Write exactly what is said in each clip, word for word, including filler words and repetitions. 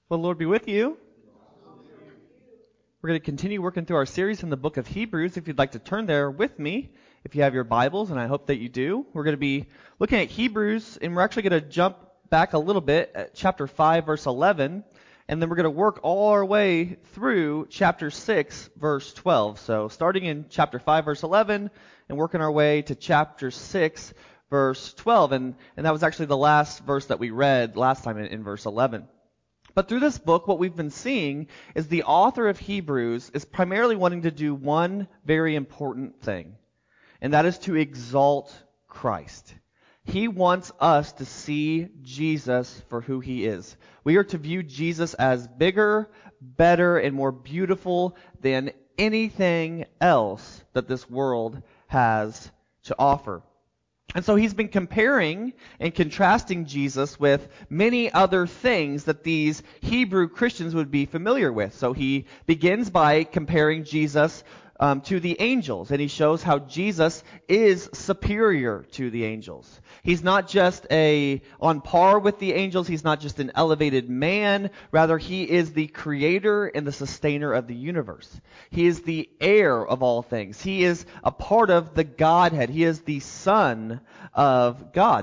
Well, Lord be with you. We're going to continue working through our series in the book of Hebrews. If you'd like to turn there with me, if you have your Bibles, and I hope that you do, we're going to be looking at Hebrews, and we're actually going to jump back a little bit at chapter five, verse eleven, and then we're going to work all our way through chapter six, verse twelve. So starting in chapter five, verse eleven, and working our way to chapter six, verse twelve, and, and that was actually the last verse that we read last time in, in verse eleven. But through this book, what we've been seeing is the author of Hebrews is primarily wanting to do one very important thing, and that is to exalt Christ. He wants us to see Jesus for who he is. We are to view Jesus as bigger, better, and more beautiful than anything else that this world has to offer. And so he's been comparing and contrasting Jesus with many other things that these Hebrew Christians would be familiar with. So he begins by comparing Jesus um, to the angels, and he shows how Jesus is superior to the angels. He's not just a on par with the angels. He's not just an elevated man. Rather, he is the creator and the sustainer of the universe. He is the heir of all things. He is a part of the Godhead. He is the Son of God.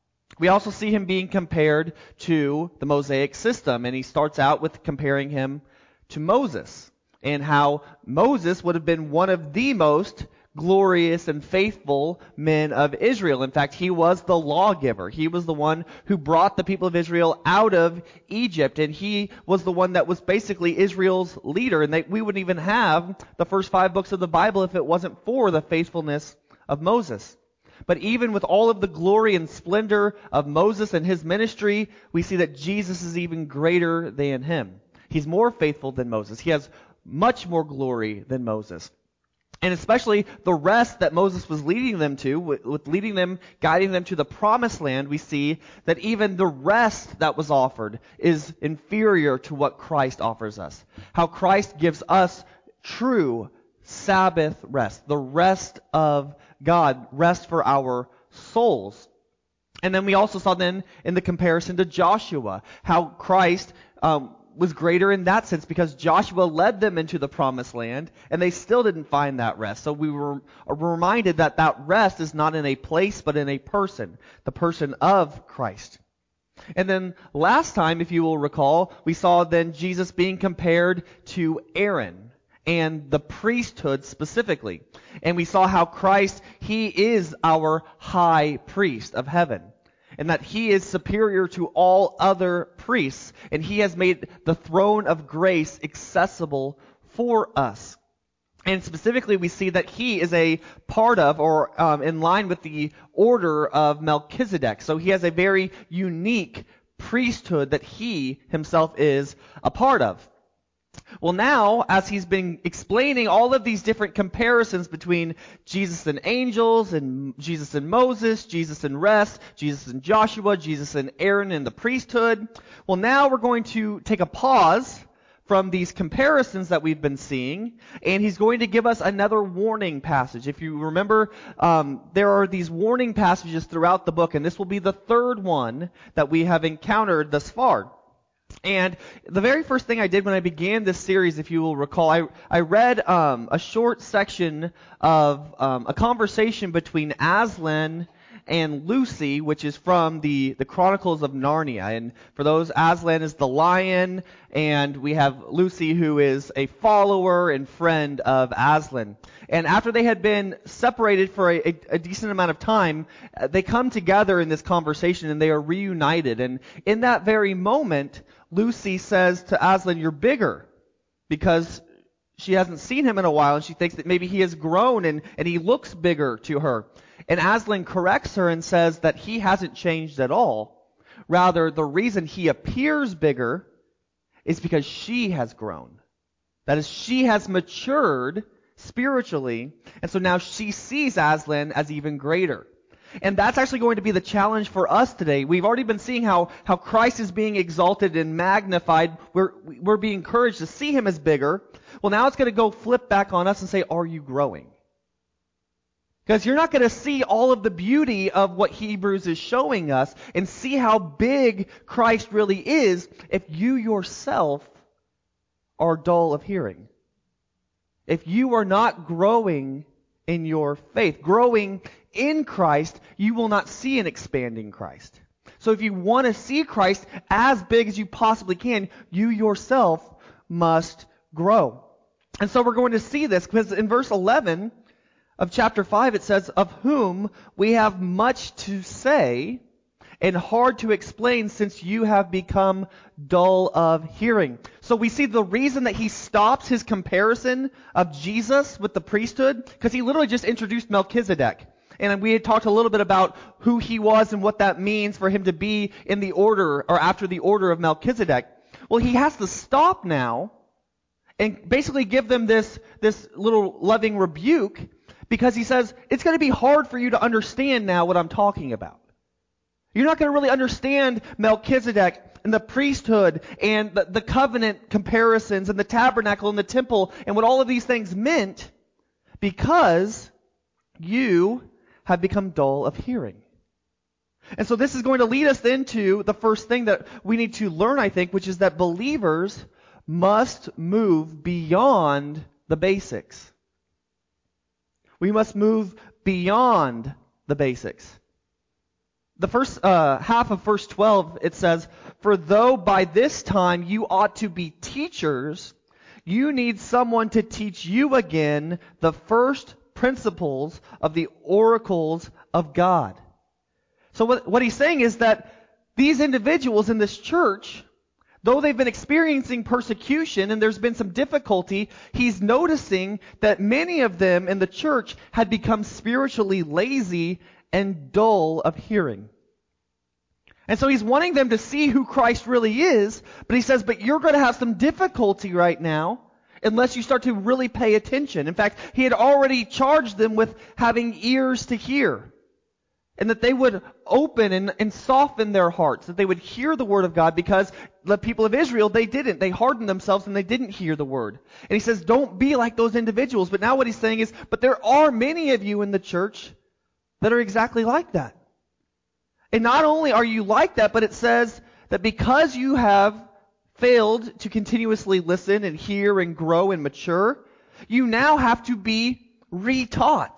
We also see him being compared to the Mosaic system, and he starts out with comparing him to Moses, and how Moses would have been one of the most glorious and faithful men of Israel. In fact, he was the lawgiver. He was the one who brought the people of Israel out of Egypt, and he was the one that was basically Israel's leader. And they, we wouldn't even have the first five books of the Bible if it wasn't for the faithfulness of Moses. But even with all of the glory and splendor of Moses and his ministry, we see that Jesus is even greater than him. He's more faithful than Moses. He has much more glory than Moses. And especially the rest that Moses was leading them to, with, with leading them, guiding them to the promised land, we see that even the rest that was offered is inferior to what Christ offers us. How Christ gives us true Sabbath rest, the rest of God, rest for our souls. And then we also saw then in the comparison to Joshua, how Christ um, was greater in that sense because Joshua led them into the promised land and they still didn't find that rest. So we were reminded that that rest is not in a place but in a person, the person of Christ. And then last time, if you will recall, we saw then Jesus being compared to Aaron and the priesthood specifically. And we saw how Christ, he is our high priest of heaven, and that he is superior to all other priests, and he has made the throne of grace accessible for us. And specifically, we see that he is a part of, or um, in line with the order of Melchizedek. So he has a very unique priesthood that he himself is a part of. Well, now, as he's been explaining all of these different comparisons between Jesus and angels, and Jesus and Moses, Jesus and rest, Jesus and Joshua, Jesus and Aaron and the priesthood, well, now we're going to take a pause from these comparisons that we've been seeing, and he's going to give us another warning passage. If you remember, um, there are these warning passages throughout the book, and this will be the third one that we have encountered thus far. And the very first thing I did when I began this series, if you will recall, I, I read um, a short section of um, a conversation between Aslan and Lucy, which is from the, the Chronicles of Narnia. And for those, Aslan is the lion, and we have Lucy, who is a follower and friend of Aslan. And after they had been separated for a, a, a decent amount of time, uh, they come together in this conversation, and they are reunited. And in that very moment, Lucy says to Aslan, "You're bigger," because she hasn't seen him in a while, and she thinks that maybe he has grown and, and he looks bigger to her. And Aslan corrects her and says that he hasn't changed at all. Rather, the reason he appears bigger is because she has grown. That is, she has matured spiritually, and so now she sees Aslan as even greater. And that's actually going to be the challenge for us today. We've already been seeing how, how Christ is being exalted and magnified. We're, we're being encouraged to see him as bigger. Well, now it's going to go flip back on us and say, are you growing? Because you're not going to see all of the beauty of what Hebrews is showing us and see how big Christ really is if you yourself are dull of hearing. If you are not growing in your faith, growing in Christ, you will not see an expanding Christ. So if you want to see Christ as big as you possibly can, you yourself must grow. And so we're going to see this because in verse eleven of chapter five it says, "Of whom we have much to say and hard to explain since you have become dull of hearing." So we see the reason that he stops his comparison of Jesus with the priesthood, because he literally just introduced Melchizedek. And we had talked a little bit about who he was and what that means for him to be in the order or after the order of Melchizedek. Well, he has to stop now and basically give them this, this little loving rebuke, because he says, it's going to be hard for you to understand now what I'm talking about. You're not going to really understand Melchizedek and the priesthood and the, the covenant comparisons and the tabernacle and the temple and what all of these things meant, because you have become dull of hearing. And so this is going to lead us into the first thing that we need to learn, I think, which is that believers must move beyond the basics. We must move beyond the basics. The first uh, half of verse twelve, it says, "For though by this time you ought to be teachers, you need someone to teach you again the first principles of the oracles of God." So what, what he's saying is that these individuals in this church, though they've been experiencing persecution and there's been some difficulty, he's noticing that many of them in the church had become spiritually lazy and dull of hearing. And so he's wanting them to see who Christ really is, but he says, but you're going to have some difficulty right now unless you start to really pay attention. In fact, he had already charged them with having ears to hear, and that they would open and, and soften their hearts, that they would hear the word of God, because the people of Israel, they didn't. They hardened themselves and they didn't hear the word. And he says, don't be like those individuals. But now what he's saying is, but there are many of you in the church that are exactly like that. And not only are you like that, but it says that because you have failed to continuously listen and hear and grow and mature, you now have to be retaught.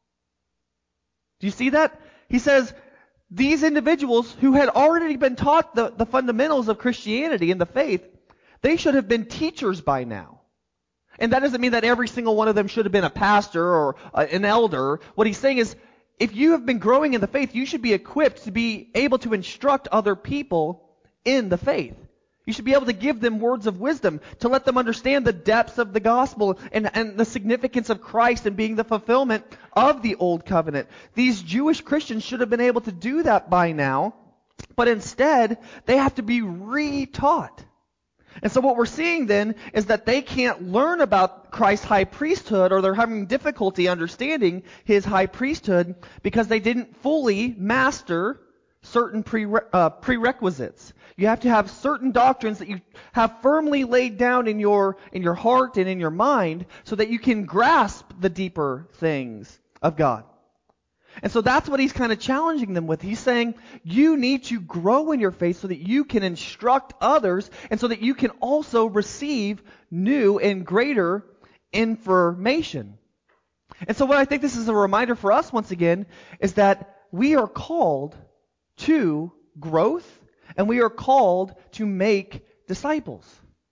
Do you see that? He says, these individuals who had already been taught the, the fundamentals of Christianity and the faith, they should have been teachers by now. And that doesn't mean that every single one of them should have been a pastor or uh, an elder. What he's saying is, if you have been growing in the faith, you should be equipped to be able to instruct other people in the faith. You should be able to give them words of wisdom, to let them understand the depths of the gospel and, and the significance of Christ and being the fulfillment of the old covenant. These Jewish Christians should have been able to do that by now, but instead, they have to be re-taught. And so what we're seeing then is that they can't learn about Christ's high priesthood, or they're having difficulty understanding his high priesthood because they didn't fully master certain prere- uh, prerequisites. You have to have certain doctrines that you have firmly laid down in your in your heart and in your mind so that you can grasp the deeper things of God. And so that's what he's kind of challenging them with. He's saying, you need to grow in your faith so that you can instruct others and so that you can also receive new and greater information. And so what I think this is a reminder for us once again is that we are called to growth and we are called to make disciples.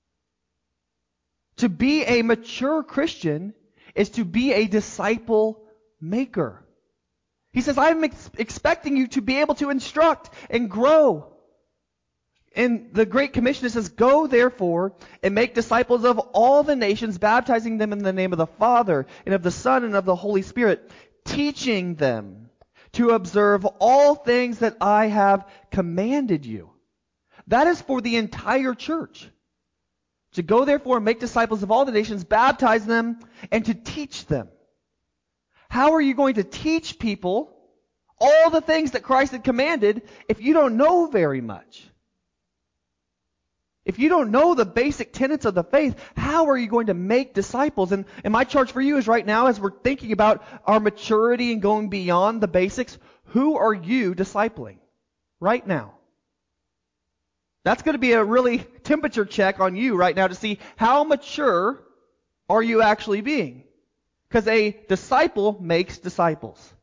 To be a mature Christian is to be a disciple maker. He says, I'm ex- expecting you to be able to instruct and grow. In the Great Commission, it says, go therefore and make disciples of all the nations, baptizing them in the name of the Father and of the Son and of the Holy Spirit, teaching them to observe all things that I have commanded you. That is for the entire church. To go therefore and make disciples of all the nations, baptize them, and to teach them. How are you going to teach people all the things that Christ had commanded if you don't know very much? If you don't know the basic tenets of the faith, how are you going to make disciples? And, and my charge for you is right now, as we're thinking about our maturity and going beyond the basics, who are you discipling right now? That's going to be a really temperature check on you right now to see how mature are you actually being. Because a disciple makes disciples.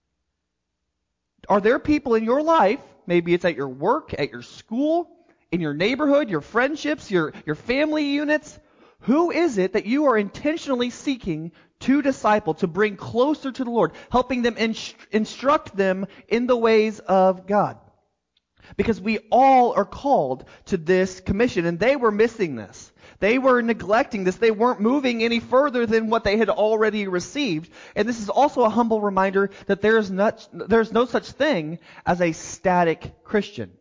Are there people in your life, maybe it's at your work, at your school, in your neighborhood, your friendships, your, your family units, who is it that you are intentionally seeking to disciple, to bring closer to the Lord, helping them inst- instruct them in the ways of God? Because we all are called to this commission, and they were missing this. They were neglecting this. They weren't moving any further than what they had already received. And this is also a humble reminder that there is not, there's no such thing as a static Christian.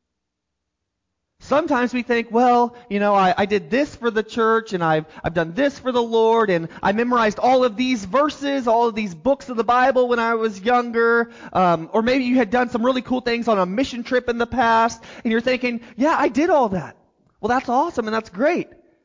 Sometimes we think, well, you know, I, I did this for the church, and I've I've done this for the Lord, and I memorized all of these verses, all of these books of the Bible when I was younger. Um, or maybe you had done some really cool things on a mission trip in the past, and you're thinking, yeah, I did all that. Well, that's awesome, and that's great.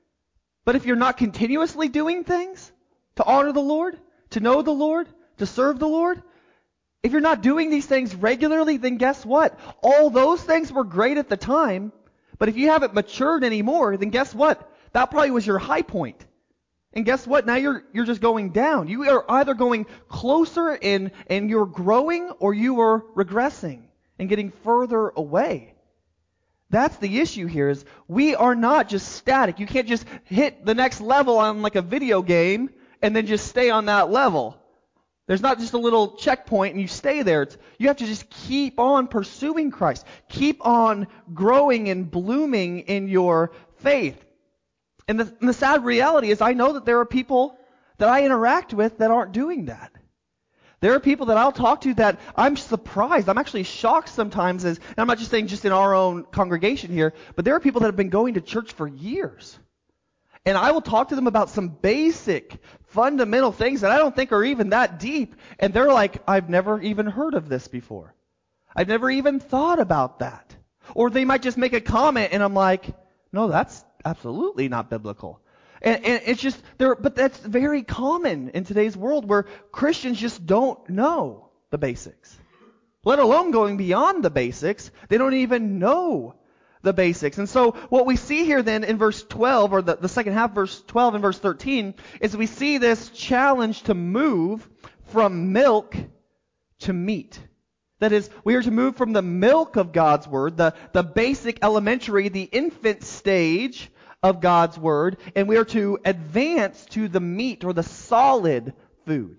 But if you're not continuously doing things to honor the Lord, to know the Lord, to serve the Lord, if you're not doing these things regularly, then guess what? All those things were great at the time. But if you haven't matured anymore, then guess what? That probably was your high point. And guess what? Now you're you're just going down. You are either going closer and and you're growing, or you are regressing and getting further away. That's the issue here, is we are not just static. You can't just hit the next level on like a video game and then just stay on that level. There's not just a little checkpoint and you stay there. It's, you have to just keep on pursuing Christ. Keep on growing and blooming in your faith. And the, and the sad reality is I know that there are people that I interact with that aren't doing that. There are people that I'll talk to that I'm surprised. I'm actually shocked sometimes. As, and I'm not just saying just in our own congregation here, but there are people that have been going to church for years. And I will talk to them about some basic, fundamental things that I don't think are even that deep. And they're like, I've never even heard of this before. I've never even thought about that. Or they might just make a comment and I'm like, no, that's absolutely not biblical. And, and it's just, there, but that's very common in today's world where Christians just don't know the basics. Let alone going beyond the basics. They don't even know the basics. And so what we see here then in verse twelve, or the, the second half, verse twelve and verse thirteen, is we see this challenge to move from milk to meat. That is, we are to move from the milk of God's Word, the, the basic elementary, the infant stage of God's Word, and we are to advance to the meat or the solid food.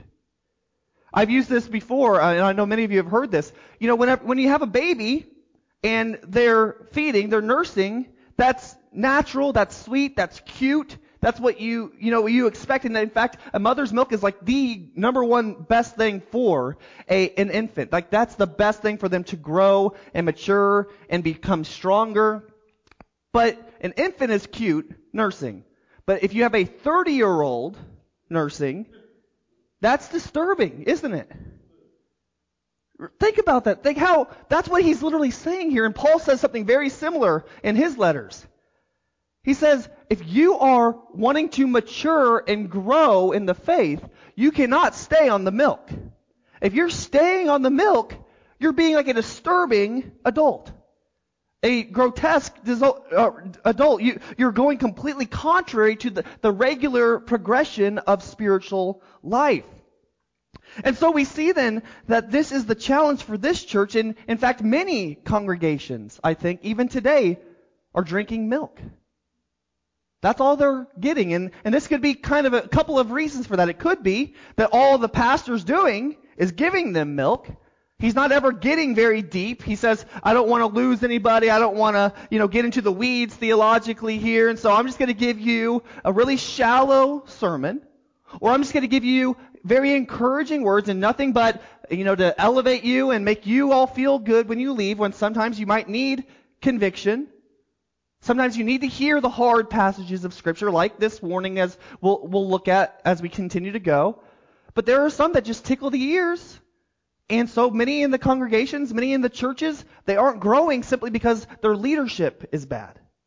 I've used this before, uh, and I know many of you have heard this. You know, whenever, when you have a baby, and they're feeding, they're nursing, that's natural, that's sweet, that's cute. That's what you, you know, you expect. And in fact, a mother's milk is like the number one best thing for a, an infant. Like that's the best thing for them to grow and mature and become stronger. But an infant is cute, nursing. But if you have a thirty-year-old nursing, that's disturbing, isn't it? Think about that. Think how, that's what he's literally saying here. And Paul says something very similar in his letters. He says, if you are wanting to mature and grow in the faith, you cannot stay on the milk. If you're staying on the milk, you're being like a disturbing adult. A grotesque adult. You, you're going completely contrary to the, the regular progression of spiritual life. And so we see then that this is the challenge for this church. And in fact, many congregations, I think, even today, are drinking milk. That's all they're getting. And, and this could be kind of a couple of reasons for that. It could be that all the pastor's doing is giving them milk. He's not ever getting very deep. He says, I don't want to lose anybody. I don't want to, you know, get into the weeds theologically here. And so I'm just going to give you a really shallow sermon. Or I'm just going to give you very encouraging words and nothing but, you know, to elevate you and make you all feel good when you leave, when sometimes you might need conviction. Sometimes you need to hear the hard passages of Scripture, like this warning as we'll, we'll look at as we continue to go. But there are some that just tickle the ears. And so many in the congregations, many in the churches, they aren't growing simply because their leadership is bad.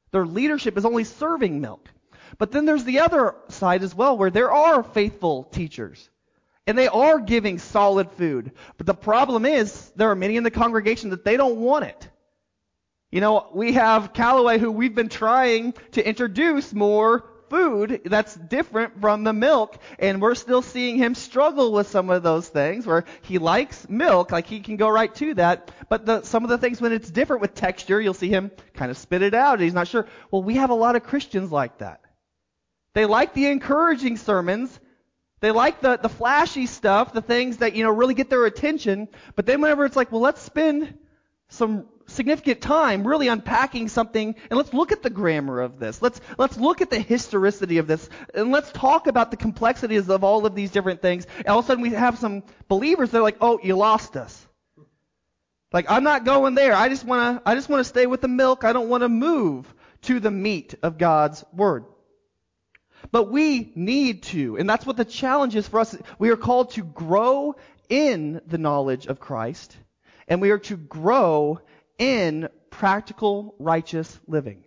Their leadership is only serving milk. But then there's the other side as well, where there are faithful teachers. And they are giving solid food. But the problem is, there are many in the congregation that they don't want it. You know, we have Callaway, who we've been trying to introduce more food that's different from the milk, and we're still seeing him struggle with some of those things where he likes milk, like he can go right to that, but the, some of the things when it's different with texture, you'll see him kind of spit it out, and he's not sure. Well, we have a lot of Christians like that. They like the encouraging sermons. They like the, the flashy stuff, the things that, you know, really get their attention. But then whenever it's like, well, let's spend some significant time really unpacking something, and let's look at the grammar of this. Let's let's look at the historicity of this, and let's talk about the complexities of all of these different things. And all of a sudden we have some believers that are like, oh, you lost us. Like, I'm not going there. I just want to I just want to stay with the milk. I don't want to move to the meat of God's Word. But we need to, and that's what the challenge is for us. We are called to grow in the knowledge of Christ, and we are to grow in practical, righteous living.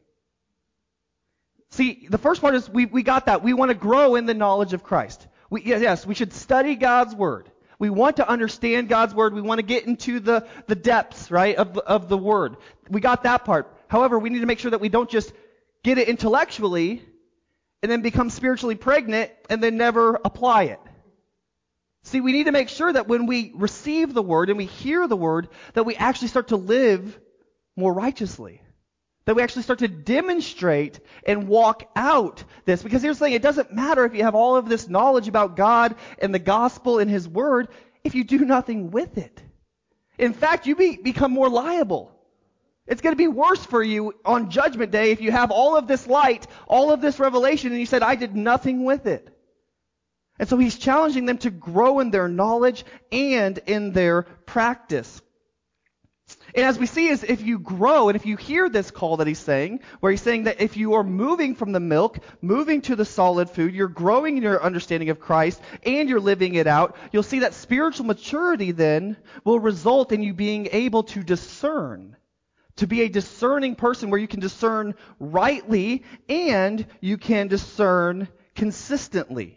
See, the first part is we, we got that. We want to grow in the knowledge of Christ. We, yes, we should study God's Word. We want to understand God's Word. We want to get into the, the depths, right, of, of the Word. We got that part. However, we need to make sure that we don't just get it intellectually and then become spiritually pregnant and then never apply it. See, we need to make sure that when we receive the Word and we hear the Word, that we actually start to live more righteously. That we actually start to demonstrate and walk out this. Because here's the thing, it doesn't matter if you have all of this knowledge about God and the gospel and His Word if you do nothing with it. In fact, you be, become more liable. It's going to be worse for you on Judgment Day if you have all of this light, all of this revelation, and you said, I did nothing with it. And so he's challenging them to grow in their knowledge and in their practice. And as we see, is if you grow, and if you hear this call that he's saying, where he's saying that if you are moving from the milk, moving to the solid food, you're growing in your understanding of Christ, and you're living it out, you'll see that spiritual maturity then will result in you being able to discern. To be a discerning person where you can discern rightly and you can discern consistently.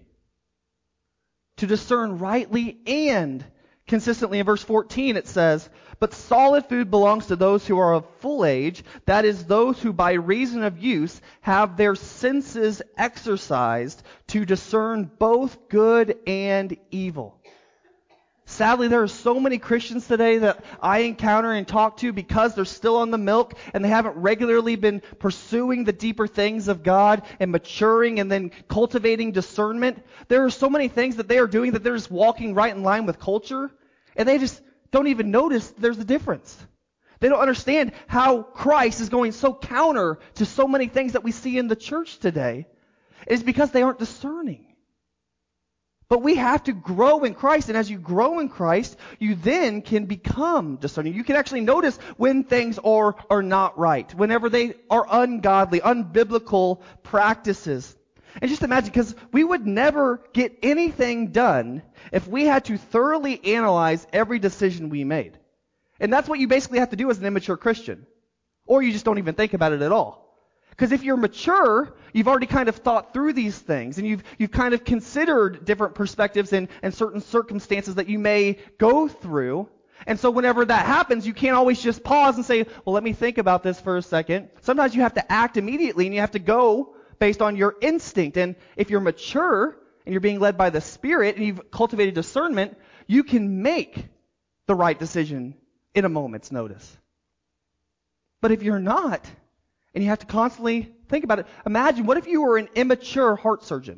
To discern rightly and consistently. In verse fourteen it says, but solid food belongs to those who are of full age, that is, those who by reason of use have their senses exercised to discern both good and evil. Sadly, there are so many Christians today that I encounter and talk to because they're still on the milk and they haven't regularly been pursuing the deeper things of God and maturing and then cultivating discernment. There are so many things that they are doing that they're just walking right in line with culture, and they just don't even notice there's a difference. They don't understand how Christ is going so counter to so many things that we see in the church today. It's because they aren't discerning. But we have to grow in Christ, and as you grow in Christ, you then can become discerning. You can actually notice when things are, are not right, whenever they are ungodly, unbiblical practices. And just imagine, because we would never get anything done if we had to thoroughly analyze every decision we made. And that's what you basically have to do as an immature Christian. Or you just don't even think about it at all. Because if you're mature, you've already kind of thought through these things, and you've you've kind of considered different perspectives and, and certain circumstances that you may go through. And so whenever that happens, you can't always just pause and say, well, let me think about this for a second. Sometimes you have to act immediately, and you have to go based on your instinct. And if you're mature, and you're being led by the Spirit, and you've cultivated discernment, you can make the right decision in a moment's notice. But if you're not, and you have to constantly think about it. Imagine, what if you were an immature heart surgeon?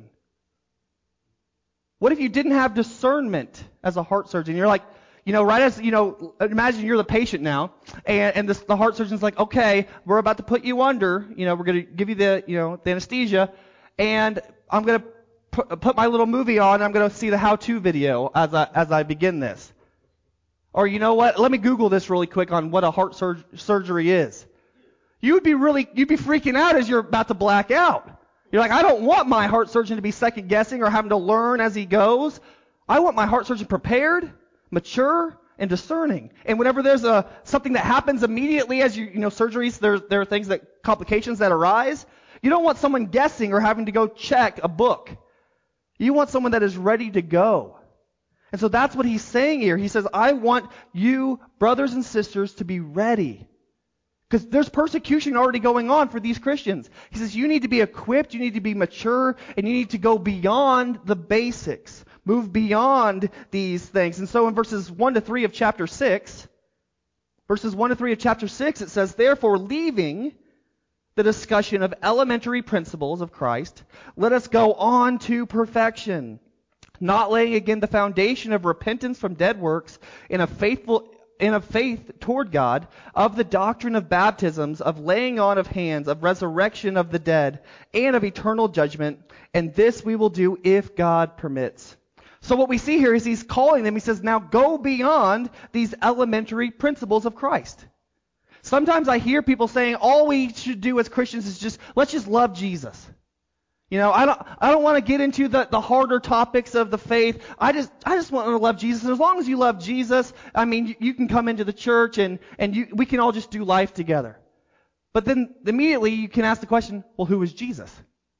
What if you didn't have discernment as a heart surgeon? You're like, you know, right as, you know, imagine you're the patient now, and, and this, the heart surgeon's like, okay, we're about to put you under, you know, we're going to give you the, you know, the anesthesia, and I'm going to put, put my little movie on, and I'm going to see the how-to video as I, as I begin this. Or, you know what, let me Google this really quick on what a heart sur- surgery is. You would be really, you'd be freaking out as you're about to black out. You're like, I don't want my heart surgeon to be second guessing or having to learn as he goes. I want my heart surgeon prepared, mature, and discerning. And whenever there's a something that happens immediately as you, you know, surgeries, there, there are things that, complications that arise. You don't want someone guessing or having to go check a book. You want someone that is ready to go. And so that's what he's saying here. He says, I want you, brothers and sisters, to be ready. Because there's persecution already going on for these Christians. He says, you need to be equipped, you need to be mature, and you need to go beyond the basics. Move beyond these things. And so in verses one to three of chapter six, verses one to three of chapter six, it says, therefore, leaving the discussion of elementary principles of Christ, let us go on to perfection, not laying again the foundation of repentance from dead works in a faithful in a faith toward God, of the doctrine of baptisms, of laying on of hands, of resurrection of the dead, and of eternal judgment, and this we will do if God permits. So what we see here is he's calling them, he says, now go beyond these elementary principles of Christ. Sometimes I hear people saying all we should do as Christians is just, let's just love Jesus. You know, I don't I don't want to get into the, the harder topics of the faith. I just I just want to love Jesus. And as long as you love Jesus, I mean, you, you can come into the church and, and you, we can all just do life together. But then immediately you can ask the question, well, who is Jesus?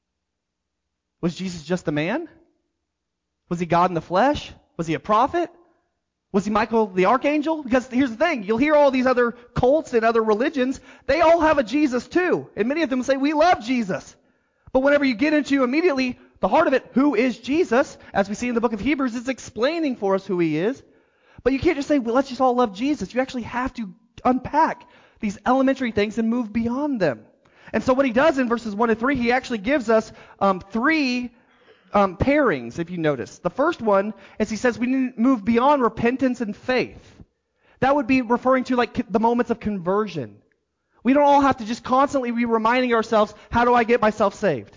Was Jesus just a man? Was he God in the flesh? Was he a prophet? Was he Michael the archangel? Because here's the thing, you'll hear all these other cults and other religions, they all have a Jesus too. And many of them say, we love Jesus. But whenever you get into immediately the heart of it, who is Jesus, as we see in the book of Hebrews, it's explaining for us who he is. But you can't just say, well, let's just all love Jesus. You actually have to unpack these elementary things and move beyond them. And so what he does in verses one to three, he actually gives us um, three um, pairings, if you notice. The first one is he says we need to move beyond repentance and faith. That would be referring to like the moments of conversion. We don't all have to just constantly be reminding ourselves, how do I get myself saved?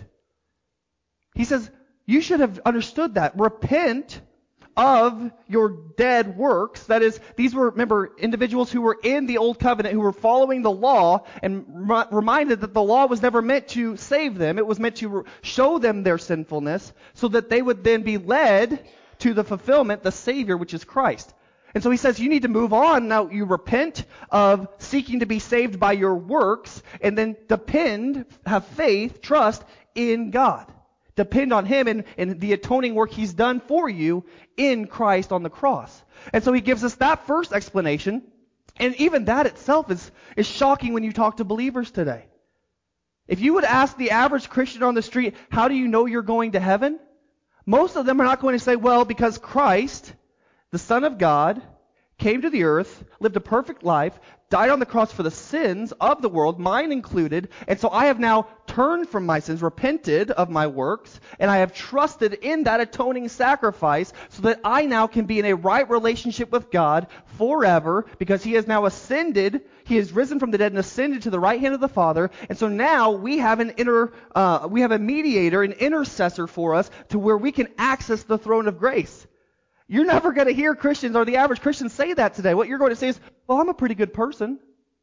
He says, you should have understood that. Repent of your dead works. That is, these were, remember, individuals who were in the old covenant, who were following the law, and re- reminded that the law was never meant to save them. It was meant to re- show them their sinfulness, so that they would then be led to the fulfillment, the Savior, which is Christ. And so he says you need to move on. Now you repent of seeking to be saved by your works, and then depend, have faith, trust in God. Depend on him and, and the atoning work he's done for you in Christ on the cross. And so he gives us that first explanation. And even that itself is, is shocking when you talk to believers today. If you would ask the average Christian on the street, how do you know you're going to heaven? Most of them are not going to say, well, because Christ, the Son of God, came to the earth, lived a perfect life, died on the cross for the sins of the world, mine included, and so I have now turned from my sins, repented of my works, and I have trusted in that atoning sacrifice so that I now can be in a right relationship with God forever, because he has now ascended, he has risen from the dead and ascended to the right hand of the Father, and so now we have an inner, uh, we have a mediator, an intercessor for us to where we can access the throne of grace. You're never going to hear Christians or the average Christian say that today. What you're going to say is, well, I'm a pretty good person.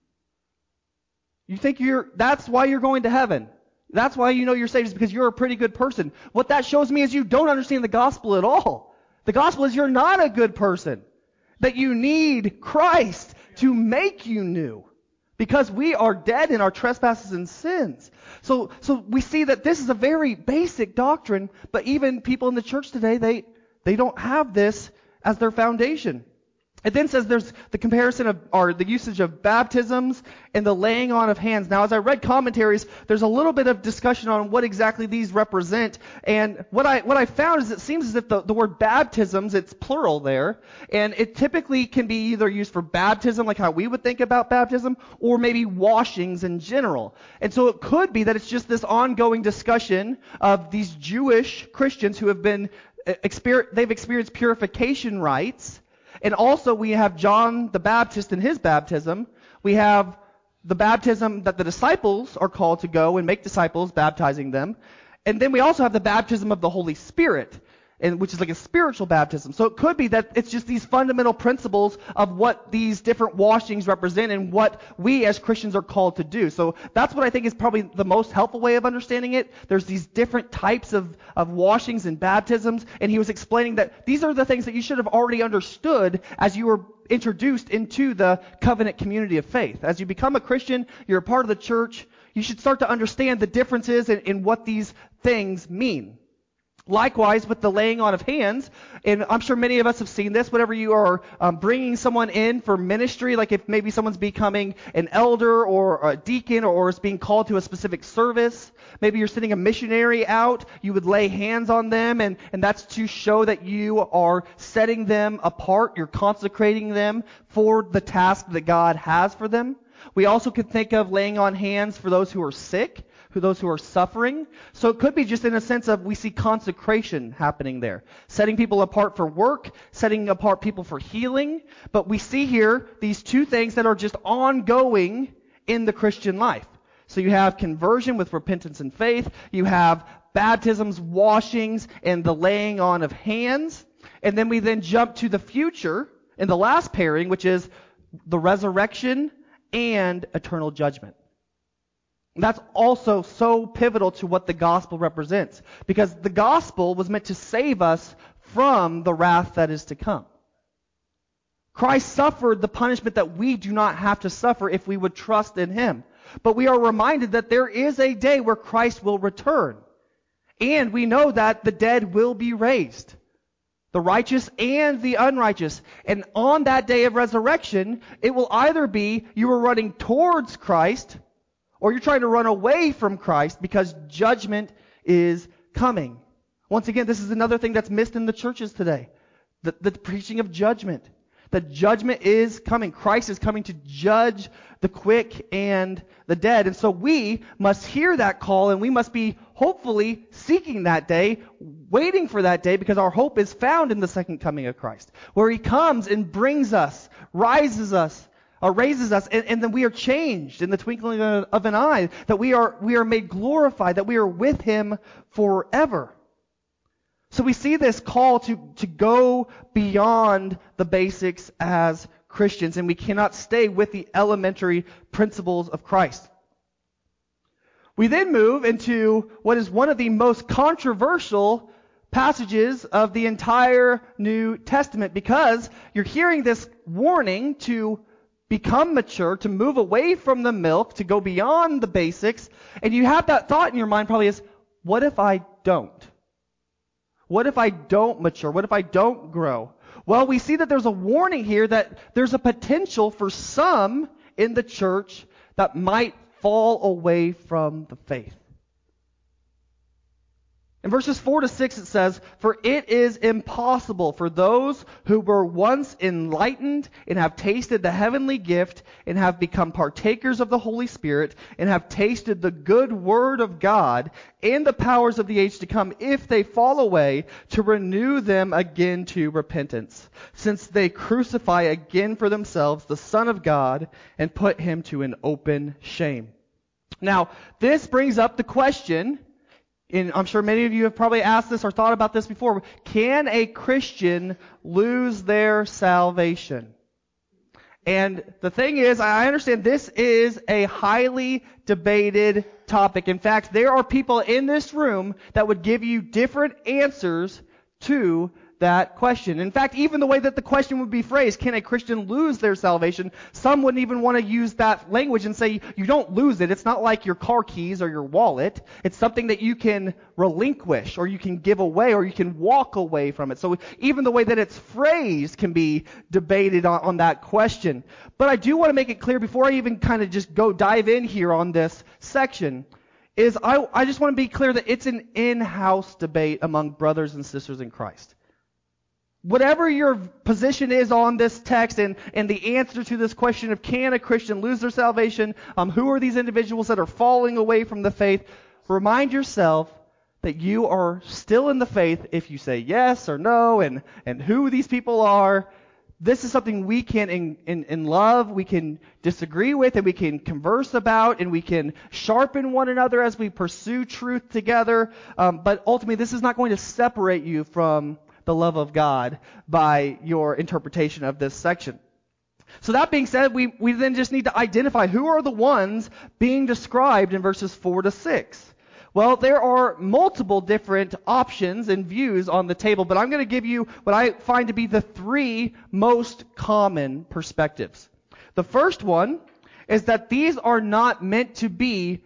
You think you're, that's why you're going to heaven. That's why you know you're saved, is because you're a pretty good person. What that shows me is you don't understand the gospel at all. The gospel is you're not a good person. That you need Christ to make you new. Because we are dead in our trespasses and sins. So, so we see that this is a very basic doctrine, but even people in the church today, they, They don't have this as their foundation. It then says there's the comparison of, or the usage of baptisms and the laying on of hands. Now, as I read commentaries, there's a little bit of discussion on what exactly these represent. And what I what I found is it seems as if the, the word baptisms, it's plural there. And it typically can be either used for baptism, like how we would think about baptism, or maybe washings in general. And so it could be that it's just this ongoing discussion of these Jewish Christians who have been Exper- they've experienced purification rites. And also we have John the Baptist in his baptism. We have the baptism that the disciples are called to go and make disciples, baptizing them. And then we also have the baptism of the Holy Spirit. and which is like a spiritual baptism. So it could be that it's just these fundamental principles of what these different washings represent and what we as Christians are called to do. So that's what I think is probably the most helpful way of understanding it. There's these different types of, of washings and baptisms, and he was explaining that these are the things that you should have already understood as you were introduced into the covenant community of faith. As you become a Christian, you're a part of the church, you should start to understand the differences in, in what these things mean. Likewise, with the laying on of hands, and I'm sure many of us have seen this, whenever you are um, bringing someone in for ministry, like if maybe someone's becoming an elder or a deacon or, or is being called to a specific service, maybe you're sending a missionary out, you would lay hands on them, and, and that's to show that you are setting them apart, you're consecrating them for the task that God has for them. We also could think of laying on hands for those who are sick, who those who are suffering. So it could be just in a sense of we see consecration happening there. Setting people apart for work, setting apart people for healing. But we see here these two things that are just ongoing in the Christian life. So you have conversion with repentance and faith. You have baptisms, washings, and the laying on of hands. And then we then jump to the future in the last pairing, which is the resurrection and eternal judgment. That's also so pivotal to what the gospel represents, because the gospel was meant to save us from the wrath that is to come. Christ suffered the punishment that we do not have to suffer if we would trust in Him. But we are reminded that there is a day where Christ will return. And we know that the dead will be raised, the righteous and the unrighteous. And on that day of resurrection, it will either be you are running towards Christ, or you're trying to run away from Christ, because judgment is coming. Once again, this is another thing that's missed in the churches today. The, the preaching of judgment. That judgment is coming. Christ is coming to judge the quick and the dead. And so we must hear that call, and we must be hopefully seeking that day, waiting for that day, because our hope is found in the second coming of Christ, where He comes and brings us, rises us, or raises us, and, and then we are changed in the twinkling of an eye, that we are we are made glorified, that we are with Him forever. So we see this call to, to go beyond the basics as Christians, and we cannot stay with the elementary principles of Christ. We then move into what is one of the most controversial passages of the entire New Testament, because you're hearing this warning to become mature, to move away from the milk, to go beyond the basics, and you have that thought in your mind probably is, what if I don't? What if I don't mature? What if I don't grow? Well, we see that there's a warning here that there's a potential for some in the church that might fall away from the faith. In verses four to six it says, "For it is impossible for those who were once enlightened and have tasted the heavenly gift and have become partakers of the Holy Spirit and have tasted the good word of God and the powers of the age to come, if they fall away, to renew them again to repentance, since they crucify again for themselves the Son of God and put Him to an open shame." Now, this brings up the question, and I'm sure many of you have probably asked this or thought about this before. Can a Christian lose their salvation? And the thing is, I understand this is a highly debated topic. In fact, there are people in this room that would give you different answers to that question. In fact, even the way that the question would be phrased, can a Christian lose their salvation? Some wouldn't even want to use that language and say, you don't lose it. It's not like your car keys or your wallet. It's something that you can relinquish, or you can give away, or you can walk away from it. So even the way that it's phrased can be debated on, on that question. But I do want to make it clear before I even kind of just go dive in here on this section, is I, I just want to be clear that it's an in-house debate among brothers and sisters in Christ. Whatever your position is on this text and, and the answer to this question of can a Christian lose their salvation, um, who are these individuals that are falling away from the faith, remind yourself that you are still in the faith if you say yes or no, and, and who these people are. this is something we can, in, in, in love, we can disagree with, and we can converse about, and we can sharpen one another as we pursue truth together. Um, but ultimately, this is not going to separate you from the love of God by your interpretation of this section. So that being said, we, we then just need to identify who are the ones being described in verses four to six. Well, there are multiple different options and views on the table, but I'm going to give you what I find to be the three most common perspectives. The first one is that these are not meant to be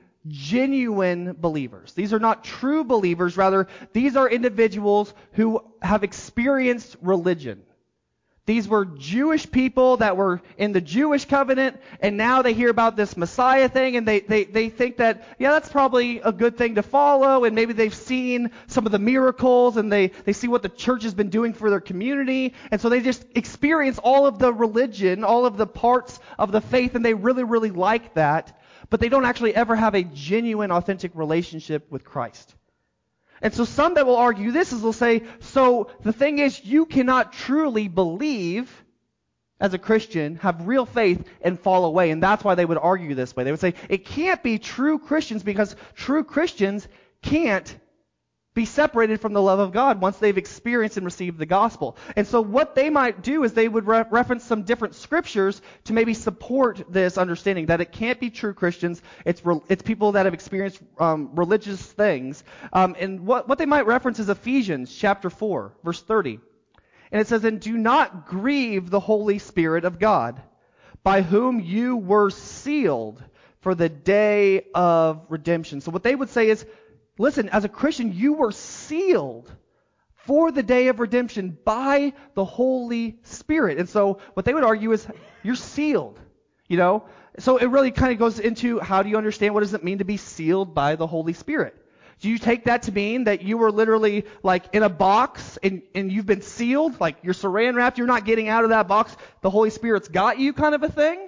genuine believers. These are not true believers. Rather, these are individuals who have experienced religion. These were Jewish people that were in the Jewish covenant, and now they hear about this Messiah thing, and they, they, they think that, yeah, that's probably a good thing to follow, and maybe they've seen some of the miracles, and they, they see what the church has been doing for their community, and so they just experience all of the religion, all of the parts of the faith, and they really, really like that, but they don't actually ever have a genuine, authentic relationship with Christ. And so some that will argue this is they'll say, so the thing is, you cannot truly believe as a Christian, have real faith, and fall away. And that's why they would argue this way. They would say, it can't be true Christians because true Christians can't be separated from the love of God once they've experienced and received the gospel. And so what they might do is they would re- reference some different scriptures to maybe support this understanding that it can't be true Christians. It's re- it's people that have experienced um, religious things. Um, and what, what they might reference is Ephesians chapter four, verse thirty. And it says, and do not grieve the Holy Spirit of God, by whom you were sealed for the day of redemption. So what they would say is, listen, as a Christian, you were sealed for the day of redemption by the Holy Spirit. And so what they would argue is, you're sealed, you know? So it really kind of goes into, how do you understand what does it mean to be sealed by the Holy Spirit? Do you take that to mean that you were literally like in a box and, and you've been sealed, like you're saran wrapped, you're not getting out of that box, the Holy Spirit's got you kind of a thing?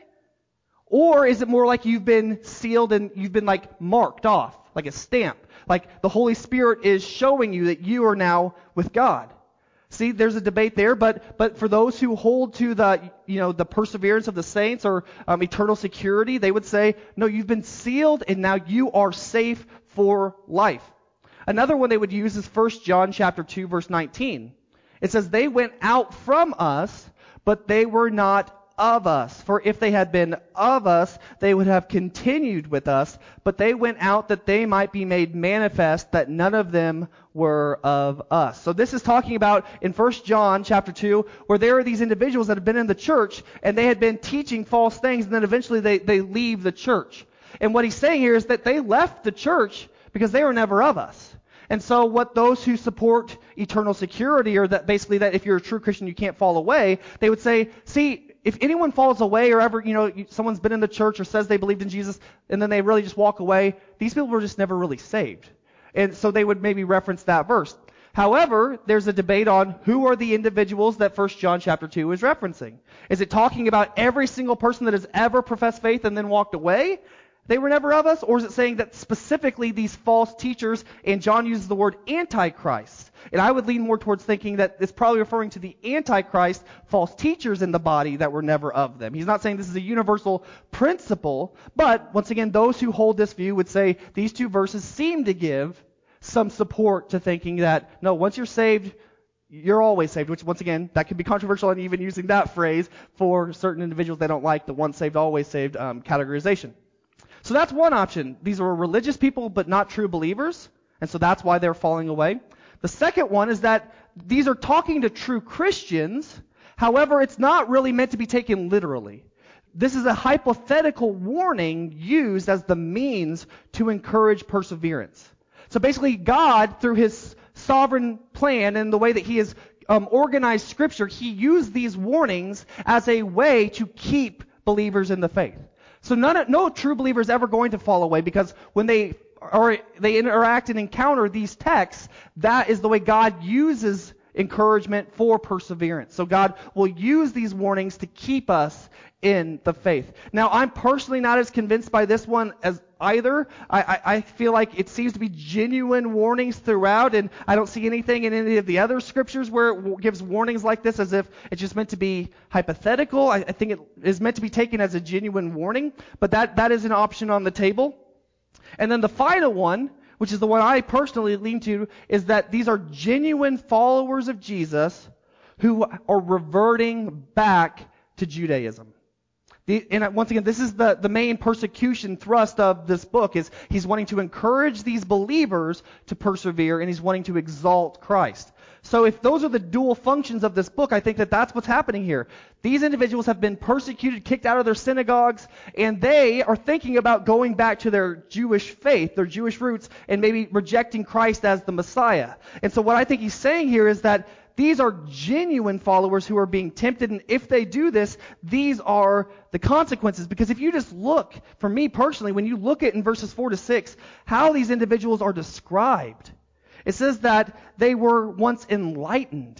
Or is it more like you've been sealed and you've been like marked off, like a stamp? Like the Holy Spirit is showing you that you are now with God. See, there's a debate there, but but for those who hold to the, you know, the perseverance of the saints or um, eternal security, they would say, no, you've been sealed and now you are safe for life. Another one they would use is First John chapter two, verse nineteen. It says, they went out from us, but they were not of us. For if they had been of us, they would have continued with us, but they went out that they might be made manifest that none of them were of us. So this is talking about in First John chapter two, where there are these individuals that have been in the church, and they had been teaching false things, and then eventually they, they leave the church. And what he's saying here is that they left the church because they were never of us. And so what those who support eternal security, or that basically that if you're a true Christian you can't fall away, they would say, see, if anyone falls away or ever, you know, someone's been in the church or says they believed in Jesus and then they really just walk away, these people were just never really saved. And so they would maybe reference that verse. However, there's a debate on who are the individuals that First John chapter two is referencing. Is it talking about every single person that has ever professed faith and then walked away? They were never of us? Or is it saying that specifically these false teachers, and John uses the word antichrist? And I would lean more towards thinking that it's probably referring to the antichrist, false teachers in the body that were never of them. He's not saying this is a universal principle, but once again, those who hold this view would say these two verses seem to give some support to thinking that, no, once you're saved, you're always saved, which once again, that could be controversial, and even using that phrase for certain individuals that don't like the once saved, always saved um, categorization. So that's one option. These are religious people, but not true believers, and so that's why they're falling away. The second one is that these are talking to true Christians. However, it's not really meant to be taken literally. This is a hypothetical warning used as the means to encourage perseverance. So basically, God, through His sovereign plan and the way that He has um, organized Scripture, He used these warnings as a way to keep believers in the faith. So none, no true believer is ever going to fall away, because when they or they interact and encounter these texts, that is the way God uses encouragement for perseverance. So God will use these warnings to keep us in the faith. Now, I'm personally not as convinced by this one as either. I, I, I feel like it seems to be genuine warnings throughout, and I don't see anything in any of the other scriptures where it w- gives warnings like this as if it's just meant to be hypothetical. I, I think it is meant to be taken as a genuine warning, but that, that is an option on the table. And then the final one, which is the one I personally lean to, is that these are genuine followers of Jesus who are reverting back to Judaism. The, and once again, this is the, the main persecution thrust of this book, is he's wanting to encourage these believers to persevere, and he's wanting to exalt Christ. So if those are the dual functions of this book, I think that that's what's happening here. These individuals have been persecuted, kicked out of their synagogues, and they are thinking about going back to their Jewish faith, their Jewish roots, and maybe rejecting Christ as the Messiah. And so what I think he's saying here is that these are genuine followers who are being tempted, and if they do this, these are the consequences. Because if you just look, for me personally, when you look at in verses four to six, how these individuals are described, it says that they were once enlightened.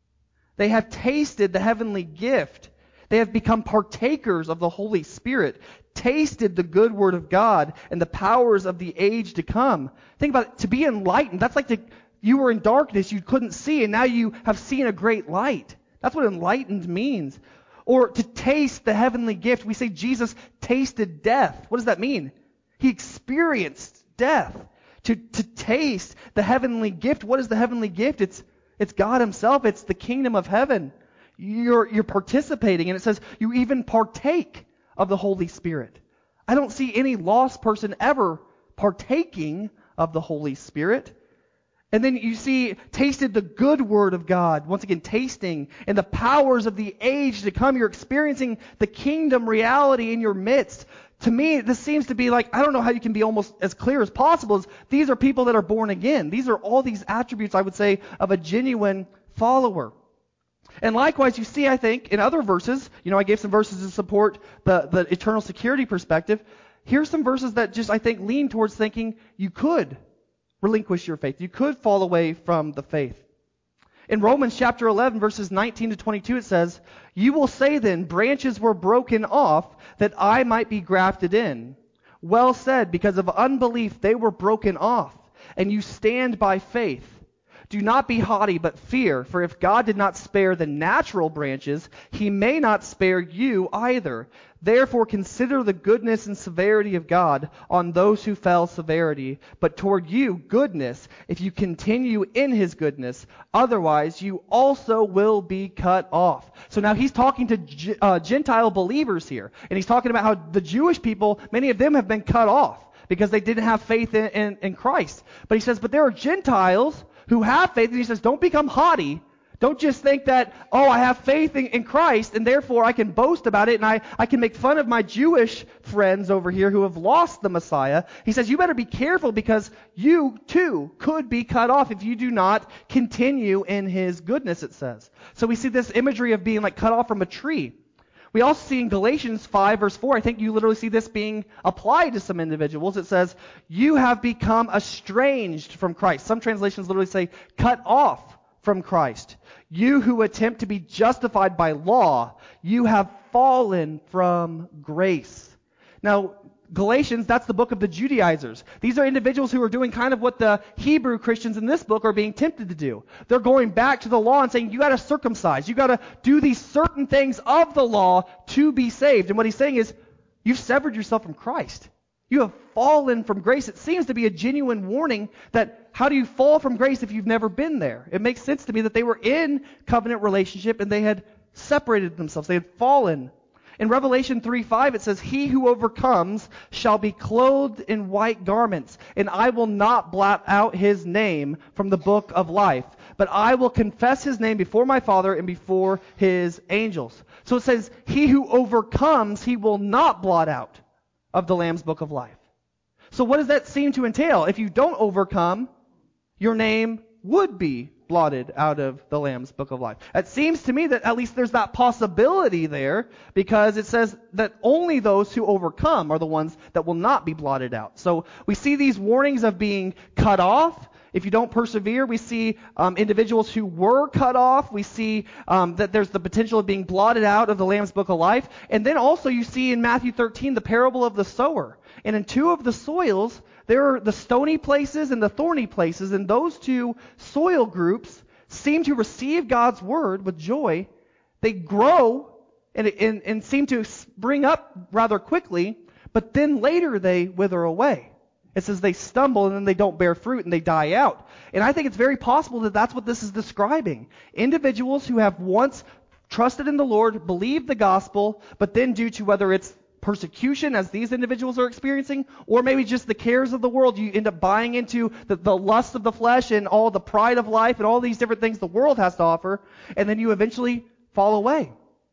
They have tasted the heavenly gift. They have become partakers of the Holy Spirit, tasted the good word of God and the powers of the age to come. Think about it. To be enlightened, that's like to... You were in darkness, you couldn't see, and now you have seen a great light. That's what enlightened means. Or to taste the heavenly gift. We say Jesus tasted death. What does that mean? He experienced death. To, to taste the heavenly gift. What is the heavenly gift? It's, it's God himself. It's the kingdom of heaven. You're, you're participating, and it says you even partake of the Holy Spirit. I don't see any lost person ever partaking of the Holy Spirit. And then you see, tasted the good word of God. Once again, tasting and the powers of the age to come. You're experiencing the kingdom reality in your midst. To me, this seems to be like, I don't know how you can be almost as clear as possible, as these are people that are born again. These are all these attributes, I would say, of a genuine follower. And likewise, you see, I think, in other verses, you know, I gave some verses to support the, the eternal security perspective. Here's some verses that just, I think, lean towards thinking you could relinquish your faith. You could fall away from the faith. In Romans chapter eleven, verses nineteen to twenty-two, it says, "You will say then, branches were broken off that I might be grafted in. Well said, because of unbelief they were broken off, and you stand by faith. Do not be haughty, but fear, for if God did not spare the natural branches, he may not spare you either. Therefore consider the goodness and severity of God on those who fell severity, but toward you goodness, if you continue in his goodness. Otherwise you also will be cut off." So now he's talking to uh, Gentile believers here, and he's talking about how the Jewish people, many of them have been cut off because they didn't have faith in, in, in Christ. But he says, but there are Gentiles who have faith, and he says, don't become haughty. Don't just think that, oh, I have faith in, in Christ, and therefore I can boast about it, and I, I can make fun of my Jewish friends over here who have lost the Messiah. He says, you better be careful, because you, too, could be cut off if you do not continue in his goodness, it says. So we see this imagery of being like cut off from a tree. We also see in Galatians five, verse four, I think you literally see this being applied to some individuals. It says, you have become estranged from Christ. Some translations literally say, cut off from Christ. You who attempt to be justified by law, you have fallen from grace. Now, Galatians, that's the book of the Judaizers. These are individuals who are doing kind of what the Hebrew Christians in this book are being tempted to do. They're going back to the law and saying, you got to circumcise. You got to do these certain things of the law to be saved. And what he's saying is, you've severed yourself from Christ. You have fallen from grace. It seems to be a genuine warning that how do you fall from grace if you've never been there? It makes sense to me that they were in covenant relationship and they had separated themselves. They had fallen. In Revelation three five, it says, he who overcomes shall be clothed in white garments, and I will not blot out his name from the book of life, but I will confess his name before my Father and before his angels. So it says, he who overcomes, he will not blot out of the Lamb's book of life. So what does that seem to entail? If you don't overcome, your name would be blotted out of the Lamb's book of life. It seems to me that at least there's that possibility there, because it says that only those who overcome are the ones that will not be blotted out. So we see these warnings of being cut off. if you don't persevere, we see um, individuals who were cut off. We see um, that there's the potential of being blotted out of the Lamb's Book of Life. And then also you see in Matthew thirteen the parable of the sower. And in two of the soils, there are the stony places and the thorny places. And those two soil groups seem to receive God's word with joy. They grow and, and, and seem to spring up rather quickly, but then later they wither away. It says they stumble and then they don't bear fruit and they die out. And I think it's very possible that that's what this is describing. Individuals who have once trusted in the Lord, believed the gospel, but then due to whether it's persecution as these individuals are experiencing, or maybe just the cares of the world, you end up buying into the, the lust of the flesh and all the pride of life and all these different things the world has to offer, and then you eventually fall away.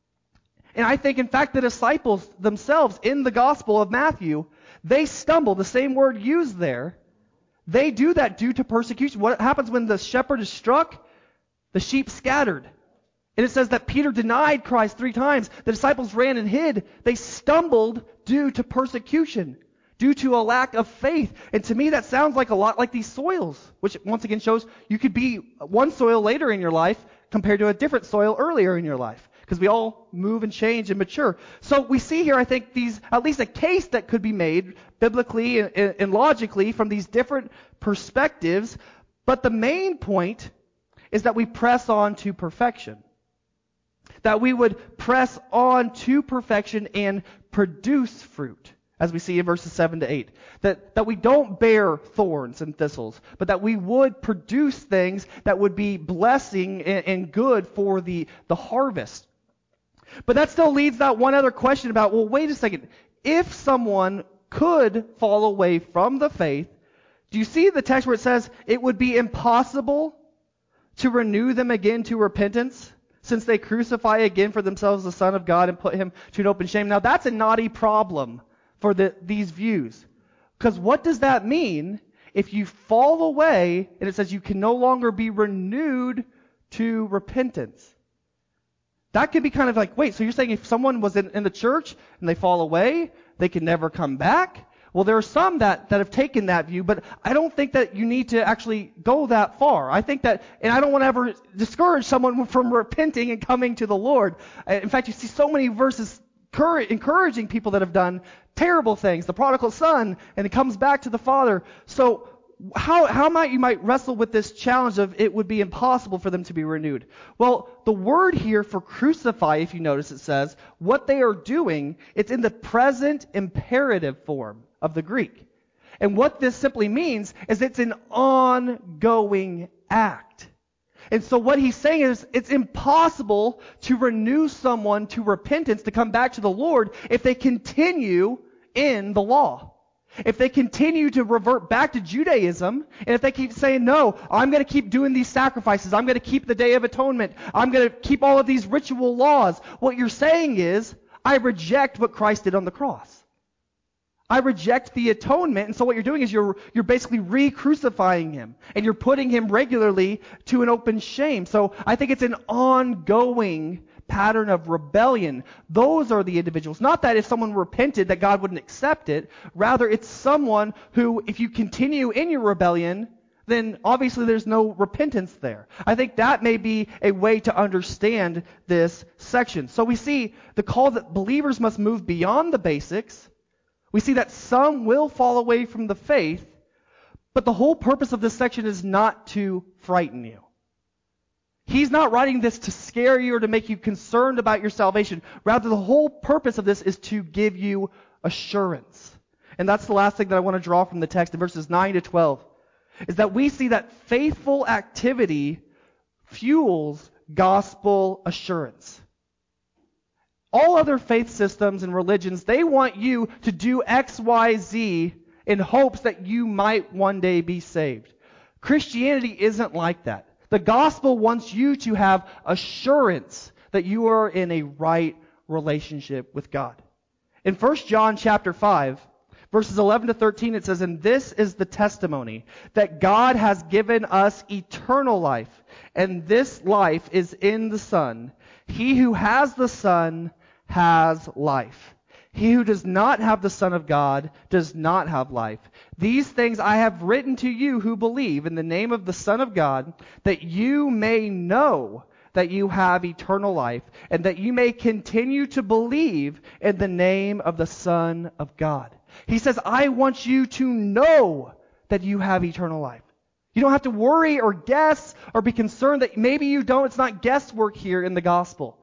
And I think, in fact, the disciples themselves in the Gospel of Matthew, they stumble, the same word used there. They do that due to persecution. What happens when the shepherd is struck? The sheep scattered. And it says that Peter denied Christ three times. The disciples ran and hid. They stumbled due to persecution, due to a lack of faith. And to me, that sounds like a lot like these soils, which once again shows you could be one soil later in your life compared to a different soil earlier in your life, because we all move and change and mature. So we see here, I think, these at least a case that could be made biblically and, and logically from these different perspectives. But the main point is that we press on to perfection. That we would press on to perfection and produce fruit, as we see in verses seven to eight. That, that we don't bear thorns and thistles, but that we would produce things that would be blessing and, and good for the, the harvest. But that still leads that one other question about, well, wait a second. If someone could fall away from the faith, do you see the text where it says it would be impossible to renew them again to repentance, since they crucify again for themselves the Son of God and put him to an open shame? Now that's a knotty problem for the, these views. Because what does that mean if you fall away and it says you can no longer be renewed to repentance? That could be kind of like, wait, so you're saying if someone was in, in the church and they fall away, they can never come back? Well, there are some that, that have taken that view, but I don't think that you need to actually go that far. I think that, and I don't want to ever discourage someone from repenting and coming to the Lord. In fact, you see so many verses encouraging people that have done terrible things, the prodigal son, and it comes back to the father. So how how might you might wrestle with this challenge of it would be impossible for them to be renewed? Well, the word here for crucify, if you notice, it says what they are doing, it's in the present imperative form of the Greek. And what this simply means is it's an ongoing act. And so what he's saying is it's impossible to renew someone to repentance, to come back to the Lord, if they continue in the law. If they continue to revert back to Judaism, and if they keep saying, no, I'm going to keep doing these sacrifices, I'm going to keep the Day of Atonement, I'm going to keep all of these ritual laws, what you're saying is, I reject what Christ did on the cross. I reject the atonement, and so what you're doing is you're you're basically re-crucifying him, and you're putting him regularly to an open shame. So I think it's an ongoing pattern of rebellion. Those are the individuals. Not that if someone repented that God wouldn't accept it. Rather, it's someone who, if you continue in your rebellion, then obviously there's no repentance there. I think that may be a way to understand this section. So we see the call that believers must move beyond the basics. We see that some will fall away from the faith, but the whole purpose of this section is not to frighten you. He's not writing this to scare you or to make you concerned about your salvation. Rather, the whole purpose of this is to give you assurance. And that's the last thing that I want to draw from the text in verses nine to twelve, is that we see that faithful activity fuels gospel assurance. All other faith systems and religions, they want you to do X, Y, Z in hopes that you might one day be saved. Christianity isn't like that. The gospel wants you to have assurance that you are in a right relationship with God. In First John chapter five, verses eleven to thirteen, it says, "And this is the testimony, that God has given us eternal life, and this life is in the Son. He who has the Son has life. He who does not have the Son of God does not have life. These things I have written to you who believe in the name of the Son of God, that you may know that you have eternal life, and that you may continue to believe in the name of the Son of God. He says, I want you to know that you have eternal life. You don't have to worry or guess or be concerned that maybe you don't. It's not guesswork here in the gospel.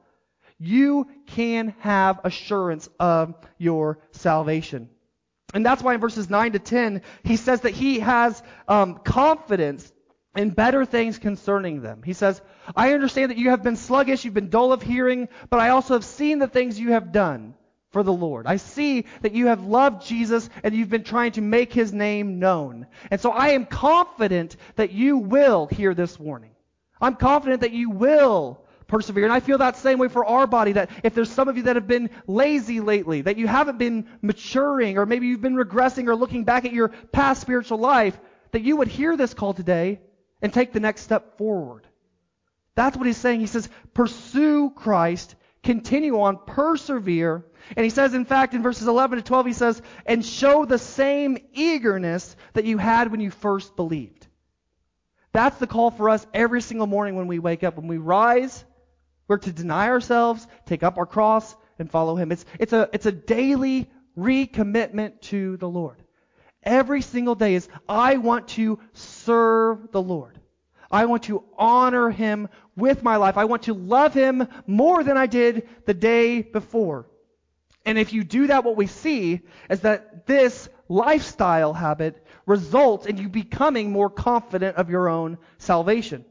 You can have assurance of your salvation. And that's why in verses nine to ten, he says that he has um, confidence in better things concerning them. He says, I understand that you have been sluggish, you've been dull of hearing, but I also have seen the things you have done for the Lord. I see that you have loved Jesus and you've been trying to make his name known. And so I am confident that you will hear this warning. I'm confident that you will persevere. And I feel that same way for our body, that if there's some of you that have been lazy lately, that you haven't been maturing, or maybe you've been regressing or looking back at your past spiritual life, that you would hear this call today and take the next step forward. That's what he's saying. He says, pursue Christ, continue on, persevere. And he says, in fact, in verses eleven to twelve, he says, and show the same eagerness that you had when you first believed. That's the call for us every single morning when we wake up. When we rise, we're to deny ourselves, take up our cross, and follow him. It's, it's, a, it's a daily recommitment to the Lord. Every single day is, I want to serve the Lord. I want to honor him with my life. I want to love him more than I did the day before. And if you do that, what we see is that this lifestyle habit results in you becoming more confident of your own salvation.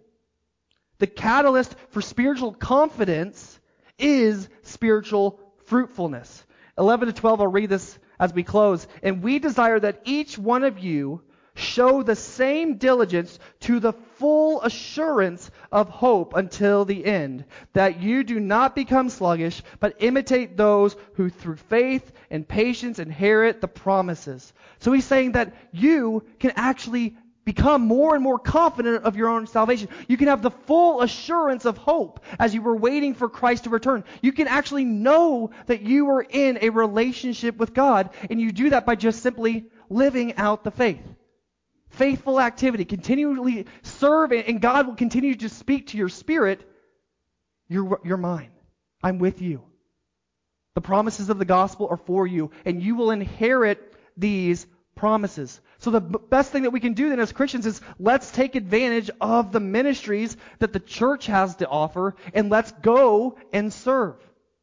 The catalyst for spiritual confidence is spiritual fruitfulness. eleven to twelve, I'll read this as we close. And we desire that each one of you show the same diligence to the full assurance of hope until the end, that you do not become sluggish, but imitate those who through faith and patience inherit the promises. So he's saying that you can actually become more and more confident of your own salvation. You can have the full assurance of hope as you were waiting for Christ to return. You can actually know that you are in a relationship with God, and you do that by just simply living out the faith. Faithful activity, continually serve, and God will continue to speak to your spirit. You're, you're mine. I'm with you. The promises of the gospel are for you, and you will inherit these promises. So the b- best thing that we can do then as Christians is let's take advantage of the ministries that the church has to offer, and let's go and serve.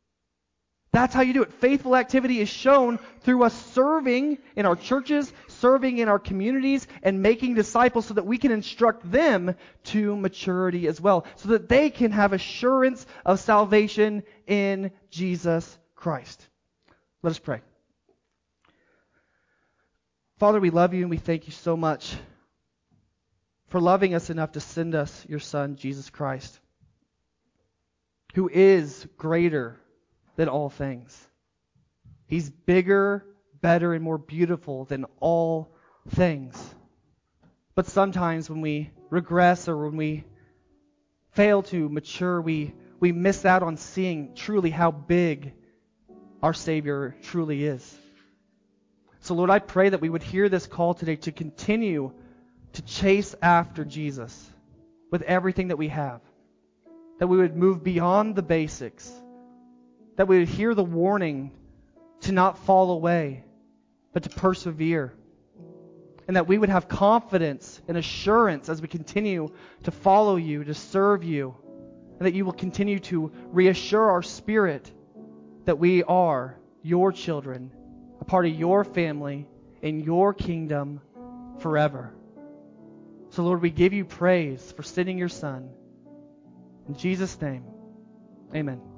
That's how you do it. Faithful activity is shown through us serving in our churches, serving in our communities, and making disciples so that we can instruct them to maturity as well, so that they can have assurance of salvation in Jesus Christ. Let us pray. Father, we love you and we thank you so much for loving us enough to send us your Son, Jesus Christ, who is greater than all things. He's bigger, better, and more beautiful than all things. But sometimes when we regress or when we fail to mature, we, we miss out on seeing truly how big our Savior truly is. So Lord, I pray that we would hear this call today to continue to chase after Jesus with everything that we have. That we would move beyond the basics. That we would hear the warning to not fall away, but to persevere. And that we would have confidence and assurance as we continue to follow you, to serve you. And that you will continue to reassure our spirit that we are your children, a part of your family, in your kingdom forever. So Lord, we give you praise for sending your Son. In Jesus' name, amen.